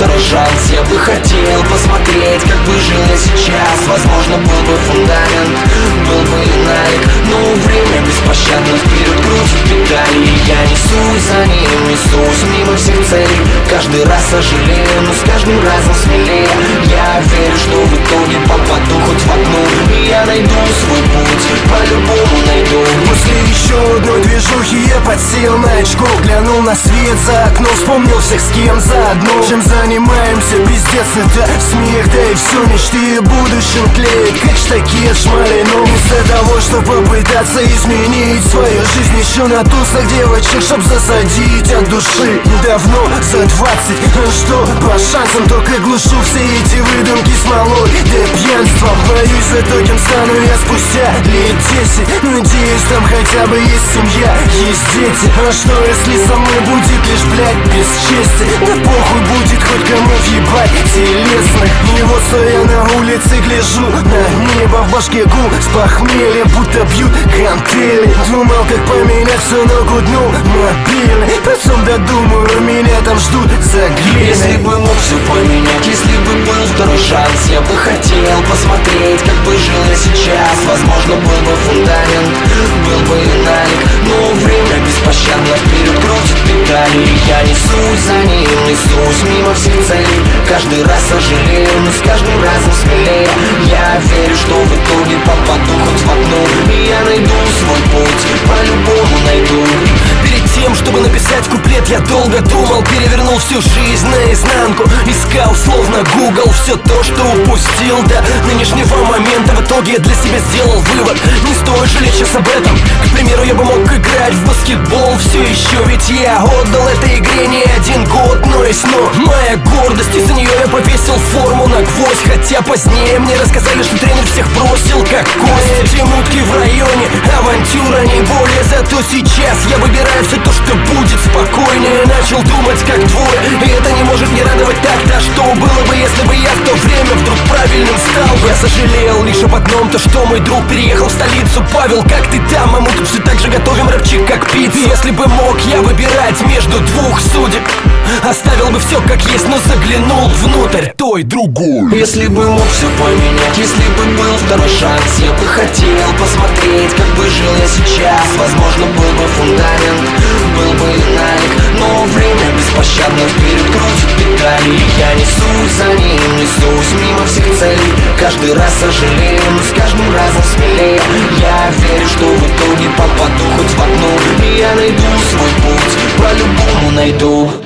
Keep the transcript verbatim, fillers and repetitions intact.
второй шанс. Я бы хотел посмотреть, как бы жил я сейчас. Возможно, был бы фундамент, был бы и налик, но время беспощадно вперед крутит педали. И я несусь за ним, несусь мимо всех целей. Каждый раз сожалею, но с каждым разом смелее. Я верю, что в итоге попаду хоть в одну, и я найду свой путь, по-любому найду. После еще одной движухи я подсел на очко, глянул на свет за окно, вспомнил всех, с кем заодно. Чем занимаемся, пиздец, это смех, да и все мечты будущим клеит, как штаки от шмалей. Но вместо того, чтобы попытаться изменить свою жизнь, еще на тусах девочек, чтоб засадить от души. Давно за двадцать, что по шансам только глушу все эти выдумки смолой, да пьянство. Боюсь за то, кем стану я спустя лет десять. Надеюсь, там хотя бы есть семья, есть дети. А что если со мной будет лишь, блядь, бесчестие? Да похуй будет хоть кому въебать телесных. И вот стоя на улице, гляжу на небо, в башке гул с похмелья, будто бьют гантели. Думал, как поменять все, но гуднул мобильный. Потом додумаю, меня там ждут за глиной. Если бы мог все поменять, если бы был второй шанс, я бы хотел посмотреть, как бы жил я сейчас. Возможно, был бы фундамент, был бы и налик, но время беспощадно вперед крутит педали. И я несусь за ним, несусь мимо всех целей. Каждый раз сожалею, но с каждым разом смелее. Я верю, что в итоге попаду хоть в одну, и я найду свой путь, по-любому найду. Перед тем, чтобы написать куплет, я долго думал, перевернул всю жизнь наизнанку. Искал, словно Google, все то, что упустил до нынешнего момента. В итоге я для себя сделал вывод: не стоит жалеть сейчас об этом. К примеру, я бы мог играть в баскетбол все еще, ведь я отдал этой игре не один год. Но есть но, моя гордость, из-за нее я повесил форму на гвоздь. Хотя позднее мне рассказали, что тренер всех бросил как кость. Эти мутки в районе, авантюра не более. Зато сейчас я выбираю все то, что будет спокойнее. Начал думать как двое, и это не может не радовать так. Да что было бы, если бы я в то время вдруг правильным стал? Я сожалел лишь об одном, то что мой друг переехал в столицу. Павел, как ты там? А мы тут все так же готовим рэпчик, как пиццу. Если бы мог я выбирать между двух судеб, оставил бы все как есть, но заглянул внутрь той другой. Если бы мог все поменять, если бы был второй шанс, я бы хотел посмотреть, как бы жил я сейчас. Возможно, был бы фундамент, был бы и налик, но время беспощадно вперед крутит педали. И я несусь за ним, несусь мимо всех целей. Каждый раз сожалею, но с каждым разом смелее. Я верю, что в итоге попаду хоть в одну, и я найду свой путь, по-любому найду.